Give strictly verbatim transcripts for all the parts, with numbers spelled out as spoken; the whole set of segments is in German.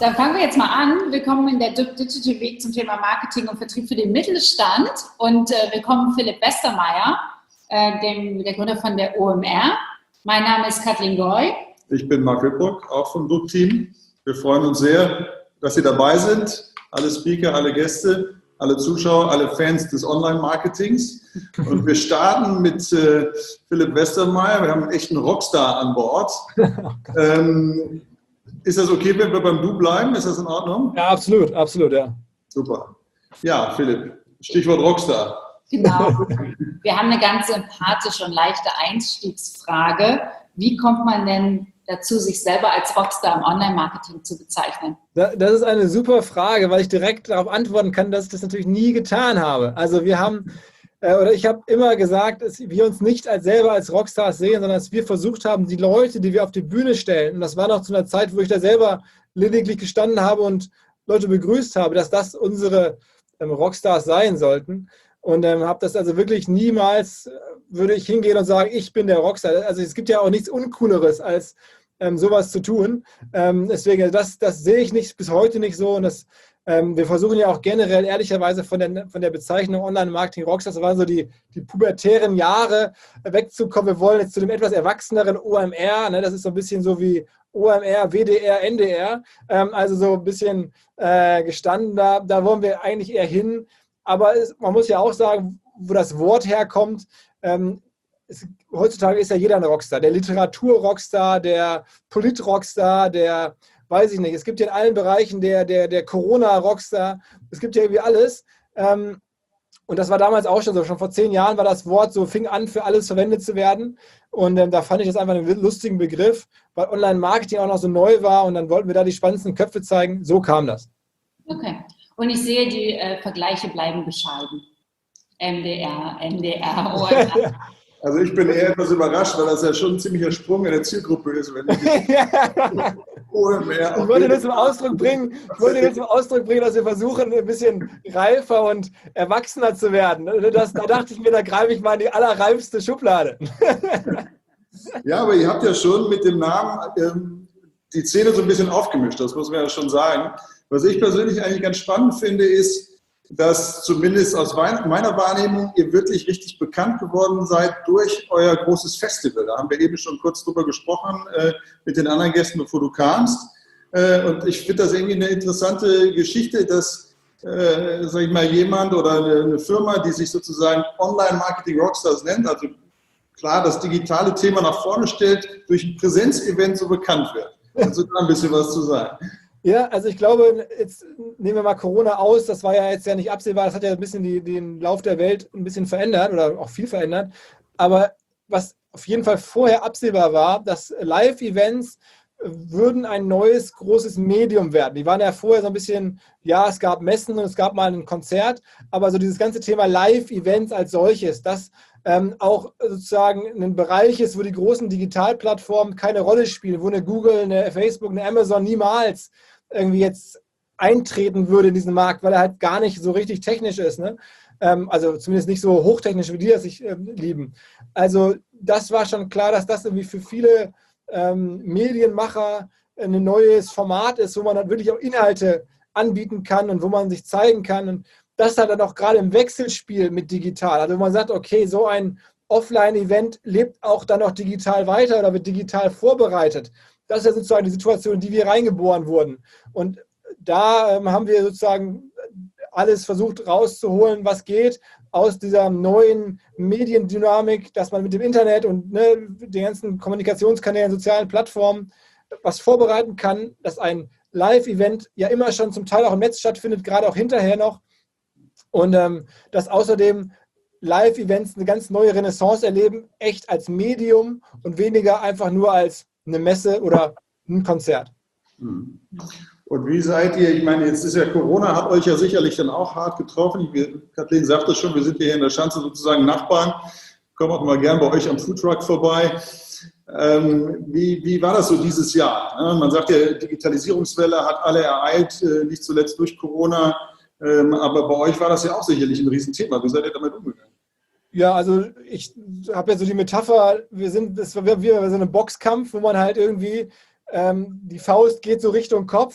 dann fangen wir jetzt mal an. Willkommen in der Digital Week zum Thema Marketing und Vertrieb für den Mittelstand. Und äh, willkommen Philipp Westermeier, äh, dem, der Gründer von der O M R. Mein Name ist Kathleen Goy. Ich bin Marc Wittbrock, auch vom D U C-Team. Wir freuen uns sehr, dass Sie dabei sind. Alle Speaker, alle Gäste, alle Zuschauer, alle Fans des Online-Marketings. Und wir starten mit äh, Philipp Westermeier. Wir haben einen echten Rockstar an Bord. ähm, ist das okay, wenn wir beim Du bleiben? Ist das in Ordnung? Ja, absolut, absolut, ja. Super. Ja, Philipp, Stichwort Rockstar. Genau. Wir haben eine ganz sympathische und leichte Einstiegsfrage. Wie kommt man denn dazu, sich selber als Rockstar im Online-Marketing zu bezeichnen? Das ist eine super Frage, weil ich direkt darauf antworten kann, dass ich das natürlich nie getan habe. Also wir haben, äh, oder ich habe immer gesagt, dass wir uns nicht als selber als Rockstars sehen, sondern dass wir versucht haben, die Leute, die wir auf die Bühne stellen, und das war noch zu einer Zeit, wo ich da selber lediglich gestanden habe und Leute begrüßt habe, dass das unsere ähm, Rockstars sein sollten. Und ähm, habe das also wirklich niemals, äh, würde ich hingehen und sagen, ich bin der Rockstar. Also es gibt ja auch nichts Uncooleres, als ähm, sowas zu tun. Ähm, deswegen, das, das sehe ich nicht, bis heute nicht so. Und das, ähm, wir versuchen ja auch generell, ehrlicherweise, von der, von der Bezeichnung Online-Marketing-Rockstars, das waren so die, die pubertären Jahre, wegzukommen. Wir wollen jetzt zu dem etwas erwachseneren O M R, ne? Das ist so ein bisschen so wie O M R, W D R, N D R, ähm, also so ein bisschen äh, gestanden. Da, da wollen wir eigentlich eher hin. Aber es, man muss ja auch sagen, wo das Wort herkommt. Ähm, es, heutzutage ist ja jeder ein Rockstar. Der Literatur-Rockstar, der Polit-Rockstar, der, weiß ich nicht, es gibt ja in allen Bereichen der, der, der Corona-Rockstar. Es gibt ja irgendwie alles. Ähm, und das war damals auch schon so. Schon vor zehn Jahren war das Wort so, fing an, für alles verwendet zu werden. Und ähm, da fand ich das einfach einen lustigen Begriff, weil Online-Marketing auch noch so neu war. Und dann wollten wir da die spannendsten Köpfe zeigen. So kam das. Okay. Und ich sehe, die äh, Vergleiche bleiben bescheiden. M D R, N D R, O M R. Also ich bin eher etwas überrascht, weil das ja schon ein ziemlicher Sprung in der Zielgruppe ist. Wenn ich O M R ich wollte das zum Ausdruck bringen, ich wollte das zum Ausdruck bringen, dass wir versuchen, ein bisschen reifer und erwachsener zu werden. Das, da dachte ich mir, da greife ich mal in die allerreifste Schublade. Ja, aber ihr habt ja schon mit dem Namen ähm, die Szene so ein bisschen aufgemischt, das muss man ja schon sagen. Was ich persönlich eigentlich ganz spannend finde, ist, dass zumindest aus meiner Wahrnehmung ihr wirklich richtig bekannt geworden seid durch euer großes Festival. Da haben wir eben schon kurz drüber gesprochen äh, mit den anderen Gästen, bevor du kamst. Äh, und ich finde das irgendwie eine interessante Geschichte, dass, äh, sag ich mal, jemand oder eine, eine Firma, die sich sozusagen Online-Marketing-Rockstars nennt, also klar das digitale Thema nach vorne stellt, durch ein Präsenzevent so bekannt wird. Kannst du da ein bisschen was zu sagen? Ja, also ich glaube, jetzt nehmen wir mal Corona aus, das war ja jetzt ja nicht absehbar, das hat ja ein bisschen die, den Lauf der Welt ein bisschen verändert oder auch viel verändert, aber was auf jeden Fall vorher absehbar war, dass Live-Events würden ein neues, großes Medium werden. Die waren ja vorher so ein bisschen, ja, es gab Messen und es gab mal ein Konzert, aber so dieses ganze Thema Live-Events als solches, das ähm, auch sozusagen ein Bereich ist, wo die großen Digitalplattformen keine Rolle spielen, wo eine Google, eine Facebook, eine Amazon niemals irgendwie jetzt eintreten würde in diesen Markt, weil er halt gar nicht so richtig technisch ist, ne? Ähm, also zumindest nicht so hochtechnisch, wie die das sich ähm, lieben. Also das war schon klar, dass das irgendwie für viele ähm, Medienmacher ein neues Format ist, wo man dann wirklich auch Inhalte anbieten kann und wo man sich zeigen kann. Und das hat dann auch gerade im Wechselspiel mit digital. Also wenn man sagt, okay, so ein Offline-Event lebt auch dann noch digital weiter oder wird digital vorbereitet. Das ist ja sozusagen die Situation, in die wir reingeboren wurden. Und da ähm, haben wir sozusagen alles versucht rauszuholen, was geht aus dieser neuen Mediendynamik, dass man mit dem Internet und ne, den ganzen Kommunikationskanälen, sozialen Plattformen was vorbereiten kann, dass ein Live-Event ja immer schon zum Teil auch im Netz stattfindet, gerade auch hinterher noch. Und ähm, dass außerdem Live-Events eine ganz neue Renaissance erleben, echt als Medium und weniger einfach nur als eine Messe oder ein Konzert. Und wie seid ihr, ich meine, jetzt ist ja Corona, hat euch ja sicherlich dann auch hart getroffen. Wir, Kathleen sagte schon, wir sind hier in der Schanze sozusagen Nachbarn, kommen auch mal gern bei euch am Foodtruck vorbei. Ähm, wie, wie war das so dieses Jahr? Ja, man sagt ja, Digitalisierungswelle hat alle ereilt, äh, nicht zuletzt durch Corona. Ähm, aber bei euch war das ja auch sicherlich ein Riesenthema. Wie seid ihr damit umgegangen? Ja, also ich habe ja so die Metapher, wir sind, das war wie so ein Boxkampf, wo man halt irgendwie, ähm, die Faust geht so Richtung Kopf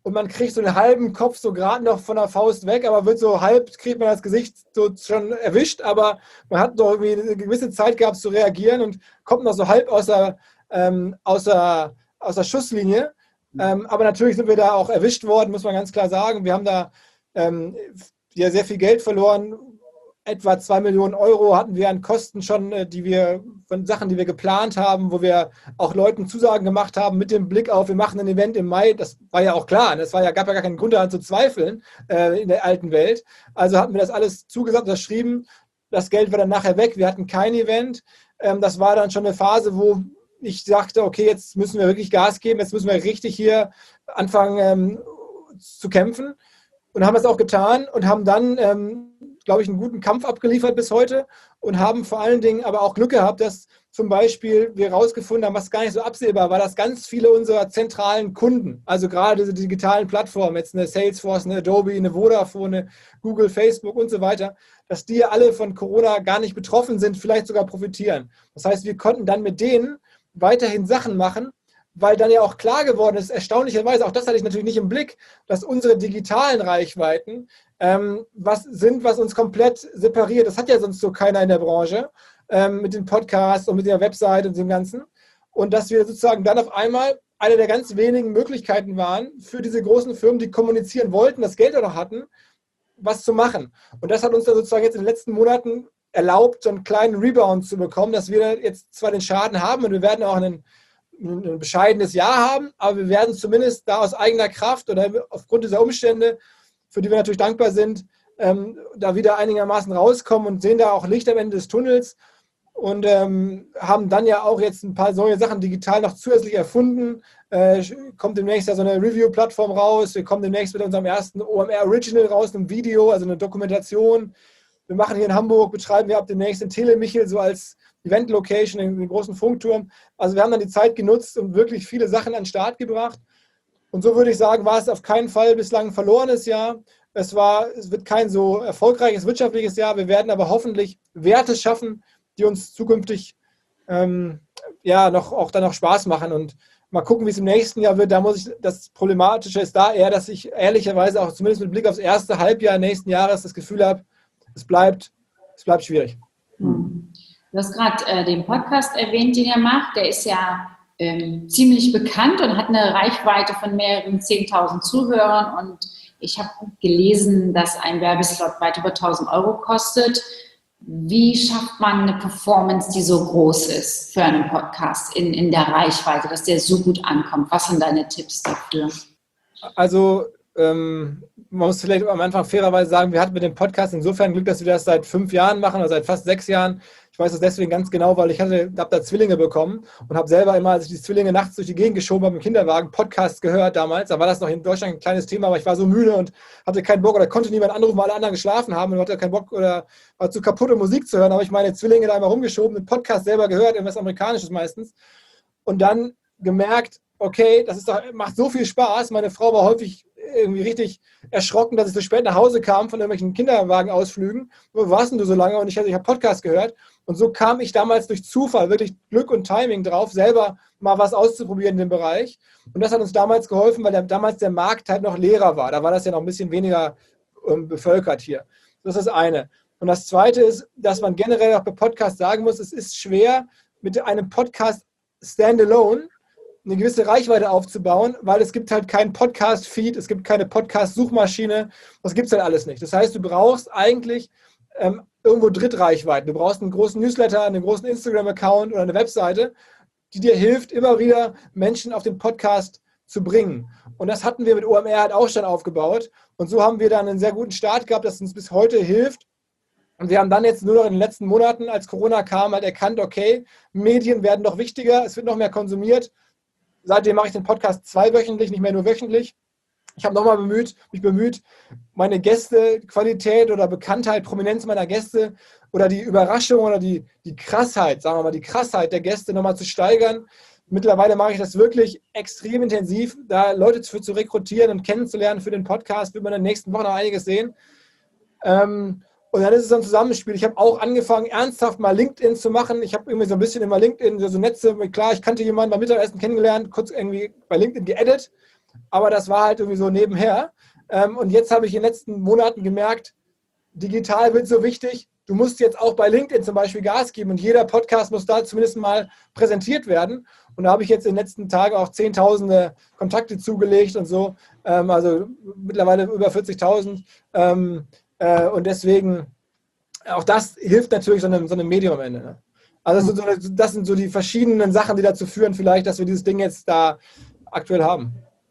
und man kriegt so einen halben Kopf so gerade noch von der Faust weg, aber wird so halb, kriegt man das Gesicht so schon erwischt, aber man hat noch irgendwie eine gewisse Zeit gehabt zu reagieren und kommt noch so halb aus der, ähm, aus der, aus der Schusslinie. Ähm, aber natürlich sind wir da auch erwischt worden, muss man ganz klar sagen. Wir haben da ähm, ja, sehr viel Geld verloren. Etwa zwei Millionen Euro hatten wir an Kosten schon, die wir von Sachen, die wir geplant haben, wo wir auch Leuten Zusagen gemacht haben mit dem Blick auf, wir machen ein Event im Mai. Das war ja auch klar. Das war ja, gab ja gar keinen Grund daran zu zweifeln äh, in der alten Welt. Also hatten wir das alles zugesagt, unterschrieben. Das Geld war dann nachher weg. Wir hatten kein Event. Ähm, das war dann schon eine Phase, wo ich sagte, okay, jetzt müssen wir wirklich Gas geben. Jetzt müssen wir richtig hier anfangen ähm, zu kämpfen. Und haben das auch getan und haben dann, ähm, glaube ich, einen guten Kampf abgeliefert bis heute und haben vor allen Dingen aber auch Glück gehabt, dass zum Beispiel wir herausgefunden haben, was gar nicht so absehbar war, dass ganz viele unserer zentralen Kunden, also gerade diese digitalen Plattformen, jetzt eine Salesforce, eine Adobe, eine Vodafone, eine Google, Facebook und so weiter, dass die alle von Corona gar nicht betroffen sind, vielleicht sogar profitieren. Das heißt, wir konnten dann mit denen weiterhin Sachen machen, weil dann ja auch klar geworden ist, erstaunlicherweise, auch das hatte ich natürlich nicht im Blick, dass unsere digitalen Reichweiten ähm, was sind, was uns komplett separiert. Das hat ja sonst so keiner in der Branche ähm, mit den Podcasts und mit der Website und dem Ganzen. Und dass wir sozusagen dann auf einmal eine der ganz wenigen Möglichkeiten waren für diese großen Firmen, die kommunizieren wollten, das Geld auch noch hatten, was zu machen. Und das hat uns dann sozusagen jetzt in den letzten Monaten erlaubt, so einen kleinen Rebound zu bekommen, dass wir jetzt zwar den Schaden haben und wir werden auch einen ein bescheidenes Jahr haben, aber wir werden zumindest da aus eigener Kraft oder aufgrund dieser Umstände, für die wir natürlich dankbar sind, ähm, da wieder einigermaßen rauskommen und sehen da auch Licht am Ende des Tunnels und ähm, haben dann ja auch jetzt ein paar neue Sachen digital noch zusätzlich erfunden. Äh, kommt demnächst ja so eine Review-Plattform raus, wir kommen demnächst mit unserem ersten O M R Original raus, einem Video, also eine Dokumentation. Wir machen hier in Hamburg, betreiben wir ab demnächst in Telemichel so als Event-Location, in den großen Funkturm. Also wir haben dann die Zeit genutzt und wirklich viele Sachen an den Start gebracht. Und so würde ich sagen, war es auf keinen Fall bislang ein verlorenes Jahr. Es war, es wird kein so erfolgreiches wirtschaftliches Jahr. Wir werden aber hoffentlich Werte schaffen, die uns zukünftig ähm, ja noch auch dann noch Spaß machen. Und mal gucken, wie es im nächsten Jahr wird. Da muss ich, das Problematische ist da eher, dass ich ehrlicherweise auch zumindest mit Blick aufs erste Halbjahr nächsten Jahres das Gefühl habe, es bleibt, es bleibt schwierig. Hm. Du hast gerade äh, den Podcast erwähnt, den ihr macht. Der ist ja ähm, ziemlich bekannt und hat eine Reichweite von mehreren zehntausend Zuhörern. Und ich habe gelesen, dass ein Werbeslot weit über tausend Euro kostet. Wie schafft man eine Performance, die so groß ist für einen Podcast in, in der Reichweite, dass der so gut ankommt? Was sind deine Tipps dafür? Also ähm, man muss vielleicht am Anfang fairerweise sagen, wir hatten mit dem Podcast insofern Glück, dass wir das seit fünf Jahren machen oder seit fast sechs Jahren. Ich weiß das deswegen ganz genau, weil ich hatte, habe da Zwillinge bekommen und habe selber immer, als ich die Zwillinge nachts durch die Gegend geschoben habe im Kinderwagen, Podcasts gehört damals. Da war das noch in Deutschland ein kleines Thema, aber ich war so müde und hatte keinen Bock oder konnte niemand anrufen, weil alle anderen geschlafen haben und hatte keinen Bock oder war zu kaputt, um Musik zu hören. Da habe ich meine Zwillinge da immer rumgeschoben, den Podcast selber gehört, irgendwas Amerikanisches meistens. Und dann gemerkt, okay, das ist doch, macht so viel Spaß. Meine Frau war häufig irgendwie richtig erschrocken, dass ich so spät nach Hause kam von irgendwelchen Kinderwagenausflügen. Wo warst denn du so lange? Und ich, ich habe Podcast gehört. Und so kam ich damals durch Zufall, wirklich Glück und Timing drauf, selber mal was auszuprobieren in dem Bereich. Und das hat uns damals geholfen, weil der, damals der Markt halt noch leerer war. Da war das ja noch ein bisschen weniger ähm, bevölkert hier. Das ist das eine. Und das Zweite ist, dass man generell auch bei Podcasts sagen muss, es ist schwer, mit einem Podcast standalone eine gewisse Reichweite aufzubauen, weil es gibt halt keinen Podcast-Feed, es gibt keine Podcast-Suchmaschine, das gibt es halt alles nicht. Das heißt, du brauchst eigentlich ähm, irgendwo Drittreichweiten. Du brauchst einen großen Newsletter, einen großen Instagram-Account oder eine Webseite, die dir hilft, immer wieder Menschen auf den Podcast zu bringen. Und das hatten wir mit O M R halt auch schon aufgebaut. Und so haben wir dann einen sehr guten Start gehabt, das uns bis heute hilft. Und wir haben dann jetzt nur noch in den letzten Monaten, als Corona kam, halt erkannt, okay, Medien werden noch wichtiger, es wird noch mehr konsumiert. Seitdem mache ich den Podcast zweiwöchentlich, nicht mehr nur wöchentlich. Ich habe nochmal bemüht, mich bemüht, meine Gästequalität oder Bekanntheit, Prominenz meiner Gäste oder die Überraschung oder die, die Krassheit, sagen wir mal, die Krassheit der Gäste nochmal zu steigern. Mittlerweile mache ich das wirklich extrem intensiv, da Leute für zu rekrutieren und kennenzulernen für den Podcast, wird man in den nächsten Wochen noch einiges sehen. Ähm, Und dann ist es ein Zusammenspiel. Ich habe auch angefangen, ernsthaft mal LinkedIn zu machen. Ich habe irgendwie so ein bisschen immer LinkedIn, so Netze, klar, ich kannte jemanden beim Mittagessen kennengelernt, kurz irgendwie bei LinkedIn geedit. aber das war halt irgendwie so nebenher. Ähm, und jetzt habe ich in den letzten Monaten gemerkt, digital wird so wichtig. Du musst jetzt auch bei LinkedIn zum Beispiel Gas geben und jeder Podcast muss da zumindest mal präsentiert werden. Und da habe ich jetzt in den letzten Tagen auch Zehntausende Kontakte zugelegt und so. Ähm, also mittlerweile über vierzigtausend. Ähm, äh, und deswegen, auch das hilft natürlich so einem, so einem Medium am Ende. Ne? Also das sind, so, das sind so die verschiedenen Sachen, die dazu führen vielleicht, dass wir dieses Ding jetzt da aktuell haben.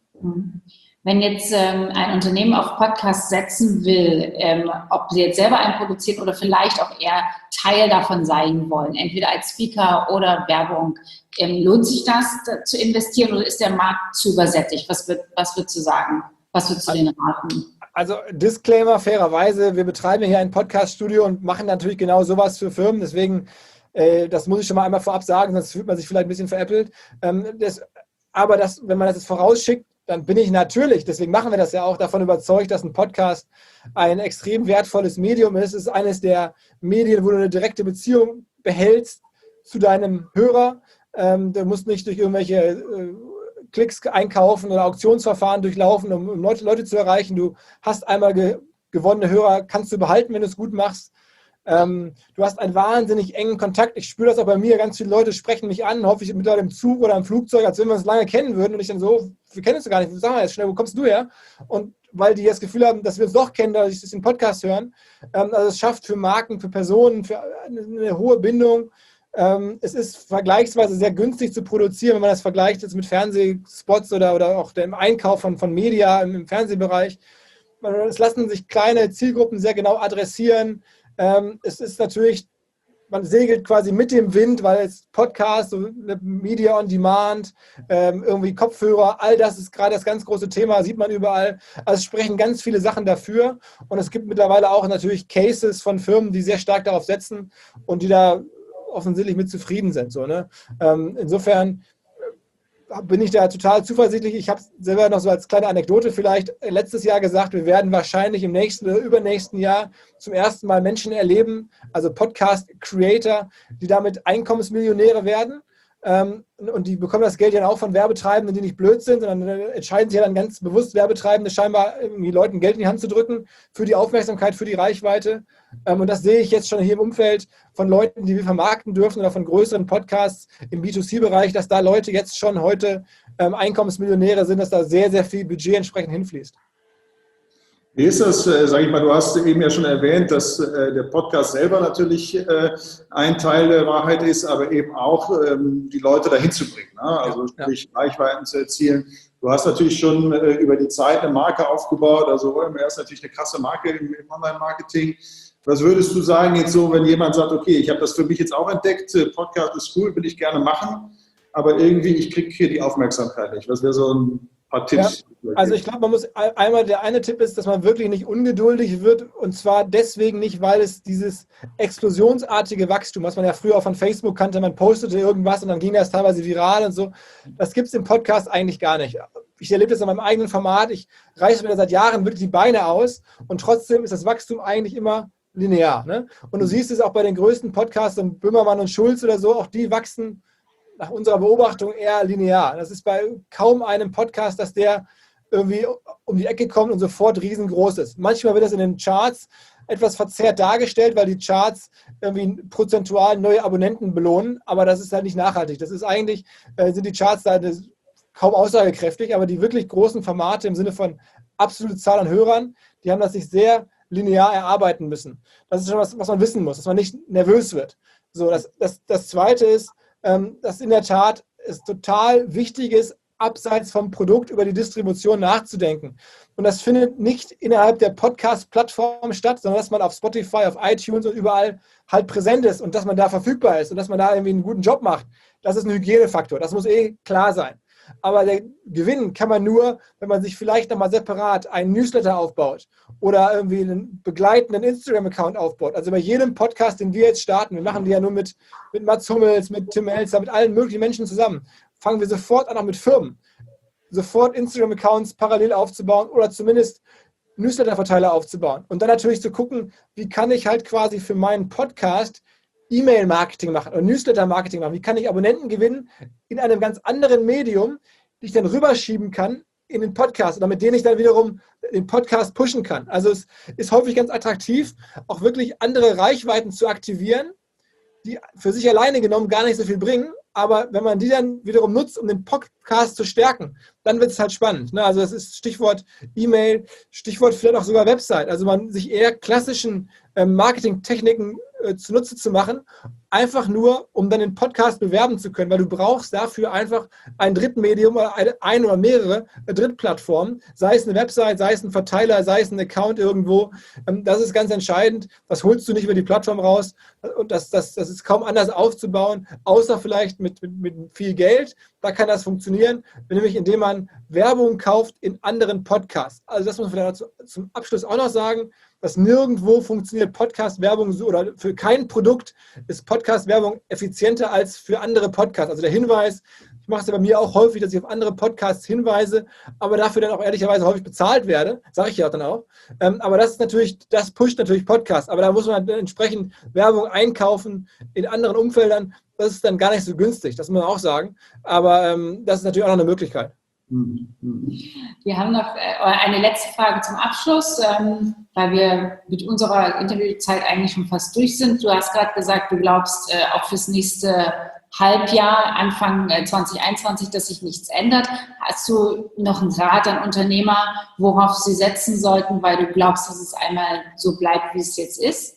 Wenn jetzt ähm, ein Unternehmen auf Podcasts setzen will, ähm, ob sie jetzt selber einen produzieren oder vielleicht auch eher Teil davon sein wollen, entweder als Speaker oder Werbung, ähm, lohnt sich das da zu investieren oder ist der Markt zu übersättigt? Was, wird, was würdest du sagen? Was würdest du denen raten? Also Disclaimer, fairerweise, wir betreiben hier ein Podcast-Studio und machen natürlich genau sowas für Firmen, deswegen, äh, das muss ich schon mal einmal vorab sagen, sonst fühlt man sich vielleicht ein bisschen veräppelt. Ähm, das, aber das, wenn man das jetzt vorausschickt, dann bin ich natürlich, deswegen machen wir das ja auch, davon überzeugt, dass ein Podcast ein extrem wertvolles Medium ist. Es ist eines der Medien, wo du eine direkte Beziehung behältst zu deinem Hörer. Ähm, du musst nicht durch irgendwelche äh, Klicks einkaufen oder Auktionsverfahren durchlaufen, um, um Leute, Leute zu erreichen. Du hast einmal ge gewonnene Hörer, kannst du behalten, wenn du es gut machst. Ähm, du hast einen wahnsinnig engen Kontakt. Ich spüre das auch bei mir. Ganz viele Leute sprechen mich an, hoffe ich mit Leuten im Zug oder im Flugzeug, als wenn wir uns lange kennen würden. Und ich dann so, wir kennen uns gar nicht. Sag mal jetzt schnell, wo kommst du her? Und weil die das Gefühl haben, dass wir uns doch kennen, dass sie den Podcast hören. Ähm, also es schafft für Marken, für Personen, für eine, eine hohe Bindung. Ähm, es ist vergleichsweise sehr günstig zu produzieren, wenn man das vergleicht jetzt mit Fernsehspots oder, oder auch dem Einkauf von, von Media im, im Fernsehbereich. Es lassen sich kleine Zielgruppen sehr genau adressieren. Ähm, es ist natürlich, man segelt quasi mit dem Wind, weil es Podcast, so Media on Demand, ähm, irgendwie Kopfhörer, all das ist gerade das ganz große Thema, sieht man überall. Also es sprechen ganz viele Sachen dafür und es gibt mittlerweile auch natürlich Cases von Firmen, die sehr stark darauf setzen und die da offensichtlich mit zufrieden sind. So, ne? ähm, insofern bin ich da total zuversichtlich. Ich habe selber noch so als kleine Anekdote vielleicht letztes Jahr gesagt, wir werden wahrscheinlich im nächsten oder übernächsten Jahr zum ersten Mal Menschen erleben, also Podcast-Creator, die damit Einkommensmillionäre werden. Ähm, und die bekommen das Geld ja auch von Werbetreibenden, die nicht blöd sind, sondern entscheiden sich ja dann ganz bewusst, Werbetreibende scheinbar irgendwie Leuten Geld in die Hand zu drücken für die Aufmerksamkeit, für die Reichweite. Ähm, und das sehe ich jetzt schon hier im Umfeld von Leuten, die wir vermarkten dürfen oder von größeren Podcasts im B zwei C-Bereich, dass da Leute jetzt schon heute ähm, Einkommensmillionäre sind, dass da sehr, sehr viel Budget entsprechend hinfließt. Wie ist das, äh, sage ich mal, du hast eben ja schon erwähnt, dass äh, der Podcast selber natürlich äh, ein Teil der Wahrheit ist, aber eben auch ähm, die Leute dahin zu bringen, ne? Also ja, sprich ja. Reichweiten zu erzielen. Du hast natürlich schon äh, über die Zeit eine Marke aufgebaut, also O M R ist natürlich eine krasse Marke im, im Online-Marketing. Was würdest du sagen jetzt so, wenn jemand sagt, okay, ich habe das für mich jetzt auch entdeckt, Podcast ist cool, will ich gerne machen, aber irgendwie, ich kriege hier die Aufmerksamkeit nicht. Was wäre so ein paar Tipps? Ja, also ich glaube, man muss einmal, der eine Tipp ist, dass man wirklich nicht ungeduldig wird und zwar deswegen nicht, weil es dieses explosionsartige Wachstum, was man ja früher auch von Facebook kannte, man postete irgendwas und dann ging das teilweise viral und so, das gibt es im Podcast eigentlich gar nicht. Ich erlebe das in meinem eigenen Format, ich reiße mir da seit Jahren wirklich die Beine aus und trotzdem ist das Wachstum eigentlich immer linear. Ne? Und du siehst es auch bei den größten Podcasts, Böhmermann und Schulz oder so, auch die wachsen nach unserer Beobachtung eher linear. Das ist bei kaum einem Podcast, dass der irgendwie um die Ecke kommt und sofort riesengroß ist. Manchmal wird das in den Charts etwas verzerrt dargestellt, weil die Charts irgendwie prozentual neue Abonnenten belohnen, aber das ist halt nicht nachhaltig. Das ist eigentlich, äh, sind die Charts da kaum aussagekräftig, aber die wirklich großen Formate im Sinne von absolute Zahl an Hörern, die haben das sich sehr linear erarbeiten müssen. Das ist schon was, was man wissen muss, dass man nicht nervös wird. So, das, das, das Zweite ist, ähm, dass in der Tat es total wichtig ist, abseits vom Produkt über die Distribution nachzudenken. Und das findet nicht innerhalb der Podcast-Plattform statt, sondern dass man auf Spotify, auf iTunes und überall halt präsent ist und dass man da verfügbar ist und dass man da irgendwie einen guten Job macht. Das ist ein Hygienefaktor. Das muss eh klar sein. Aber der Gewinn kann man nur, wenn man sich vielleicht nochmal separat einen Newsletter aufbaut oder irgendwie einen begleitenden Instagram-Account aufbaut. Also bei jedem Podcast, den wir jetzt starten, wir machen die ja nur mit, mit Mats Hummels, mit Tim Elster, mit allen möglichen Menschen zusammen, fangen wir sofort an, auch mit Firmen, sofort Instagram-Accounts parallel aufzubauen oder zumindest Newsletter-Verteiler aufzubauen. Und dann natürlich zu gucken, wie kann ich halt quasi für meinen Podcast E-Mail-Marketing machen oder Newsletter-Marketing machen. Wie kann ich Abonnenten gewinnen in einem ganz anderen Medium, die ich dann rüberschieben kann in den Podcast oder mit denen ich dann wiederum den Podcast pushen kann. Also es ist häufig ganz attraktiv, auch wirklich andere Reichweiten zu aktivieren, die für sich alleine genommen gar nicht so viel bringen, aber wenn man die dann wiederum nutzt, um den Podcast zu stärken, dann wird es halt spannend. Ne? Also das ist Stichwort E-Mail, Stichwort vielleicht auch sogar Website. Also man sich eher klassischen ähm, Marketingtechniken äh, zunutze zu machen, einfach nur, um dann den Podcast bewerben zu können, weil du brauchst dafür einfach ein Drittmedium oder eine, ein oder mehrere Drittplattformen, sei es eine Website, sei es ein Verteiler, sei es ein Account irgendwo. Ähm, das ist ganz entscheidend. Das holst du nicht über die Plattform raus und das, das, das ist kaum anders aufzubauen, außer vielleicht mit, mit, mit viel Geld. Da kann das funktionieren, nämlich indem man Werbung kauft in anderen Podcasts. Also das muss man vielleicht zum Abschluss auch noch sagen, dass nirgendwo funktioniert Podcast-Werbung so oder für kein Produkt ist Podcast-Werbung effizienter als für andere Podcasts. Also der Hinweis, ich mache es ja bei mir auch häufig, dass ich auf andere Podcasts hinweise, aber dafür dann auch ehrlicherweise häufig bezahlt werde, sage ich ja dann auch. Aber das ist natürlich, das pusht natürlich Podcasts, aber da muss man entsprechend Werbung einkaufen in anderen Umfeldern. Das ist dann gar nicht so günstig, das muss man auch sagen. Aber ähm, das ist natürlich auch noch eine Möglichkeit. Wir haben noch eine letzte Frage zum Abschluss, ähm, weil wir mit unserer Interviewzeit eigentlich schon fast durch sind. Du hast gerade gesagt, du glaubst äh, auch fürs nächste Halbjahr, Anfang äh, zwanzig einundzwanzig, dass sich nichts ändert. Hast du noch einen Rat an Unternehmer, worauf sie setzen sollten, weil du glaubst, dass es einmal so bleibt, wie es jetzt ist?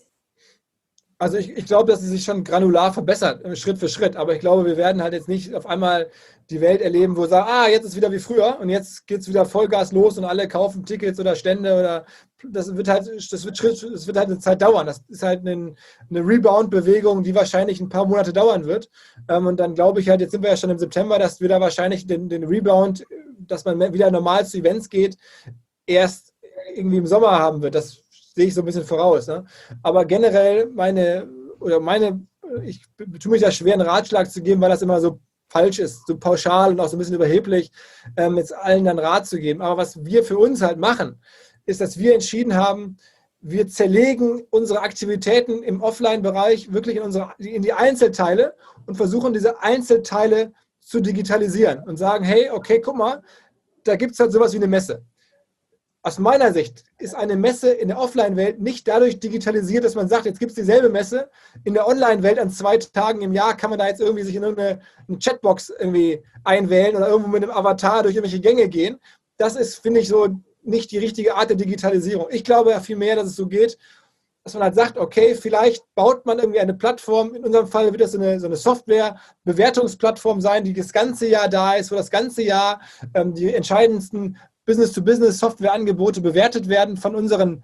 Also ich, ich glaube, dass sie sich schon granular verbessert, Schritt für Schritt. Aber ich glaube, wir werden halt jetzt nicht auf einmal die Welt erleben, wo wir sagen, ah, jetzt ist wieder wie früher und jetzt geht es wieder Vollgas los und alle kaufen Tickets oder Stände oder das wird halt, das wird Schritt, das wird halt eine Zeit dauern. Das ist halt eine, eine Rebound-Bewegung, die wahrscheinlich ein paar Monate dauern wird. Und dann glaube ich halt, jetzt sind wir ja schon im September, dass wir da wahrscheinlich den, den Rebound, dass man wieder normal zu Events geht, erst irgendwie im Sommer haben wird. Das sehe ich so ein bisschen voraus. Ne? Aber generell meine, oder meine, ich tue mich da schwer, einen Ratschlag zu geben, weil das immer so falsch ist, so pauschal und auch so ein bisschen überheblich, ähm, jetzt allen dann Rat zu geben. Aber was wir für uns halt machen, ist, dass wir entschieden haben, wir zerlegen unsere Aktivitäten im Offline-Bereich wirklich in, unsere, in die Einzelteile und versuchen, diese Einzelteile zu digitalisieren und sagen, hey, okay, guck mal, da gibt es halt sowas wie eine Messe. Aus meiner Sicht ist eine Messe in der Offline-Welt nicht dadurch digitalisiert, dass man sagt, jetzt gibt es dieselbe Messe. In der Online-Welt an zwei Tagen im Jahr kann man da jetzt irgendwie sich in irgendeine eine Chatbox irgendwie einwählen oder irgendwo mit einem Avatar durch irgendwelche Gänge gehen. Das ist, finde ich, so nicht die richtige Art der Digitalisierung. Ich glaube ja viel mehr, dass es so geht, dass man halt sagt, okay, vielleicht baut man irgendwie eine Plattform, in unserem Fall wird das so eine, so eine Software-Bewertungsplattform sein, die das ganze Jahr da ist, wo das ganze Jahr ähm, die entscheidendsten Business-to-Business-Softwareangebote bewertet werden von, unseren,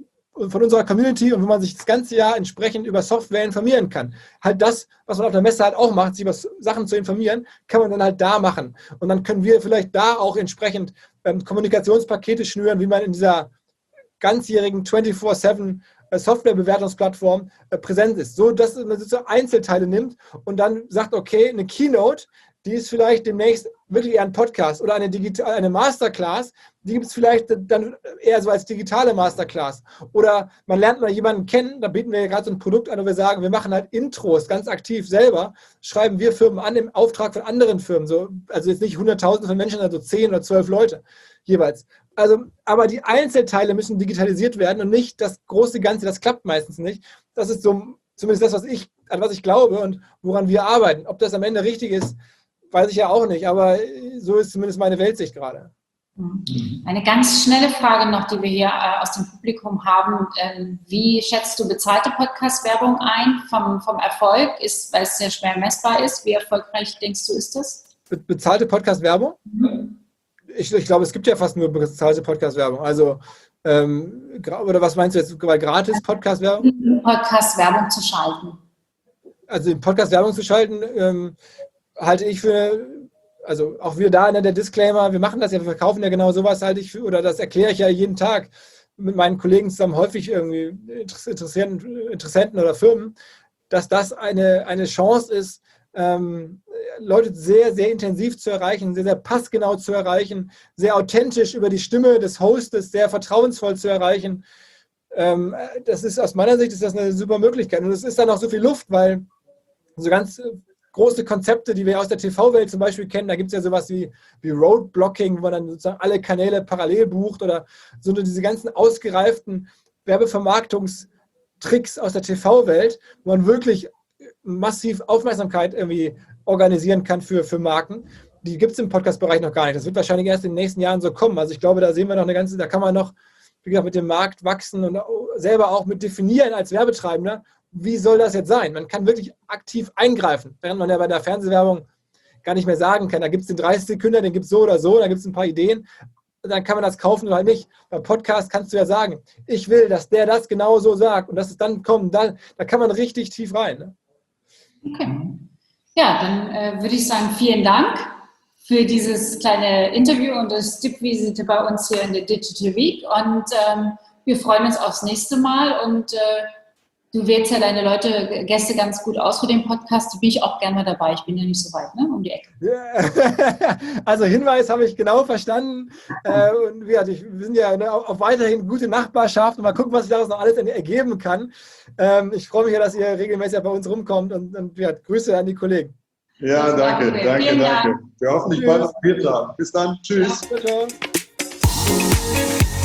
von unserer Community und wo man sich das ganze Jahr entsprechend über Software informieren kann. Halt das, was man auf der Messe halt auch macht, sich über Sachen zu informieren, kann man dann halt da machen. Und dann können wir vielleicht da auch entsprechend ähm, Kommunikationspakete schnüren, wie man in dieser ganzjährigen vierundzwanzig sieben Softwarebewertungsplattform äh, präsent ist. So, dass man so Einzelteile nimmt und dann sagt, okay, eine Keynote, die ist vielleicht demnächst wirklich eher ein Podcast oder eine, Digital, eine Masterclass, die gibt es vielleicht dann eher so als digitale Masterclass. Oder man lernt mal jemanden kennen, da bieten wir ja gerade so ein Produkt an, wo wir sagen, wir machen halt Intros ganz aktiv selber, schreiben wir Firmen an im Auftrag von anderen Firmen. So, also jetzt nicht Hunderttausende von Menschen, also zehn oder zwölf Leute jeweils. Also, aber die Einzelteile müssen digitalisiert werden und nicht das große Ganze, das klappt meistens nicht. Das ist so zumindest das, was ich, an was ich glaube und woran wir arbeiten. Ob das am Ende richtig ist, weiß ich ja auch nicht, aber so ist zumindest meine Weltsicht gerade. Eine ganz schnelle Frage noch, die wir hier äh, aus dem Publikum haben. Ähm, wie schätzt du bezahlte Podcast-Werbung ein vom, vom Erfolg, ist, weil es sehr schwer messbar ist? Wie erfolgreich denkst du, ist das? Be- bezahlte Podcast-Werbung? Mhm. Ich, ich glaube, es gibt ja fast nur bezahlte Podcast-Werbung. Also, ähm, oder was meinst du jetzt, gratis Podcast-Werbung? Podcast-Werbung zu schalten. Also, Podcast-Werbung zu schalten, ähm, halte ich für, also auch wir da, ne, der Disclaimer, wir machen das ja, wir verkaufen ja genau sowas, halte ich für, oder das erkläre ich ja jeden Tag mit meinen Kollegen zusammen, häufig irgendwie Interessenten, Interessenten oder Firmen, dass das eine, eine Chance ist, ähm, Leute sehr, sehr intensiv zu erreichen, sehr, sehr passgenau zu erreichen, sehr authentisch über die Stimme des Hostes, sehr vertrauensvoll zu erreichen. Ähm, das ist aus meiner Sicht ist das eine super Möglichkeit. Und es ist dann auch so viel Luft, weil so ganz große Konzepte, die wir aus der T V-Welt zum Beispiel kennen. Da gibt es ja sowas wie, wie Roadblocking, wo man dann sozusagen alle Kanäle parallel bucht oder so diese ganzen ausgereiften Werbevermarktungstricks aus der T V-Welt, wo man wirklich massiv Aufmerksamkeit irgendwie organisieren kann für, für Marken. Die gibt es im Podcast-Bereich noch gar nicht. Das wird wahrscheinlich erst in den nächsten Jahren so kommen. Also ich glaube, da sehen wir noch eine ganze, da kann man noch, wie gesagt, mit dem Markt wachsen und selber auch mit definieren als Werbetreibender, wie soll das jetzt sein? Man kann wirklich aktiv eingreifen, während man ja bei der Fernsehwerbung gar nicht mehr sagen kann. Da gibt es den dreißig Sekunden, den gibt es so oder so, da gibt es ein paar Ideen, dann kann man das kaufen oder halt nicht. Beim Podcast kannst du ja sagen, ich will, dass der das genau so sagt und dass es dann kommt, da, da kann man richtig tief rein. Ne? Okay. Ja, dann äh, würde ich sagen, vielen Dank für dieses kleine Interview und das Tippvisite bei uns hier in der Digital Week. Und ähm, wir freuen uns aufs nächste Mal. Und äh, du wählst ja deine Leute, Gäste ganz gut aus für den Podcast. Da bin ich auch gerne mal dabei. Ich bin ja nicht so weit, ne, um die Ecke. Ja. Also Hinweis habe ich genau verstanden. Äh, und wir, wir sind ja ne, auch weiterhin gute Nachbarschaft. Und mal gucken, was sich daraus noch alles ergeben kann. Ähm, ich freue mich ja, dass ihr regelmäßig bei uns rumkommt. Und, und ja, Grüße an die Kollegen. Ja, danke, danke, danke. danke. Wir hoffen, ich bald auf Bier. Bis dann. Tschüss. Ja, ciao, ciao.